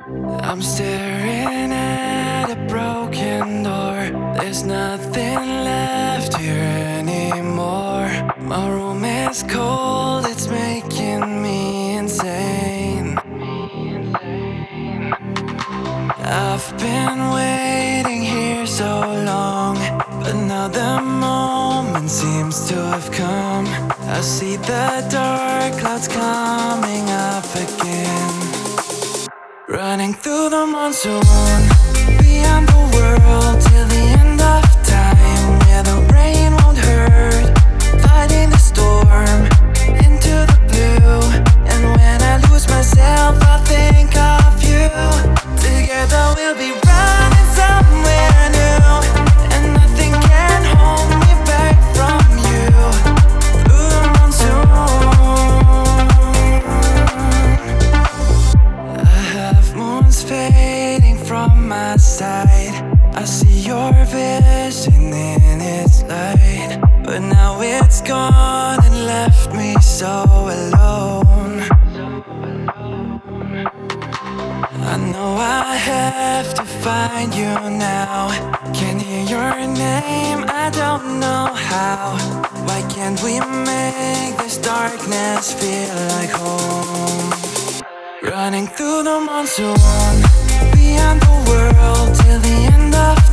I'm staring at a broken door. There's nothing left here anymore. My room is cold, it's making me insane. I've been waiting here so long, but now the moment seems to have come. I see the dark clouds coming up again, running through the monsoon, beyond the world till the end of time, where the rain won't hurt, fighting the storm into the blue. And when I lose myself, I think of you. Together we'll be running somewhere new, and nothing can hold me back from you. Through the monsoon, I have moons fading from my side. I see your vision in its light, but now it's gone and left me so alone. I know I have to find you now. Can hear your name, I don't know how. Why can't we make this darkness feel like home? Running through the monsoon, beyond the world till the end of